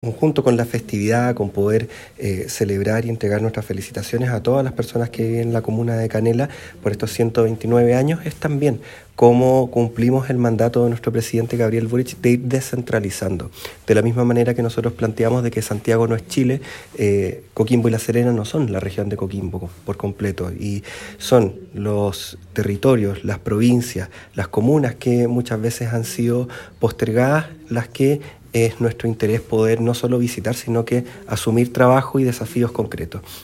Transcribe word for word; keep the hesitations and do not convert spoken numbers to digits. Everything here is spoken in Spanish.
Junto con la festividad, con poder eh, celebrar y entregar nuestras felicitaciones a todas las personas que viven en la comuna de Canela por estos ciento veintinueve años, es también cómo cumplimos el mandato de nuestro presidente Gabriel Boric de ir descentralizando. De la misma manera que nosotros planteamos de que Santiago no es Chile, eh, Coquimbo y La Serena no son la región de Coquimbo por completo, y son los territorios, las provincias, las comunas que muchas veces han sido postergadas las que es nuestro interés poder no solo visitar, sino que asumir trabajo y desafíos concretos.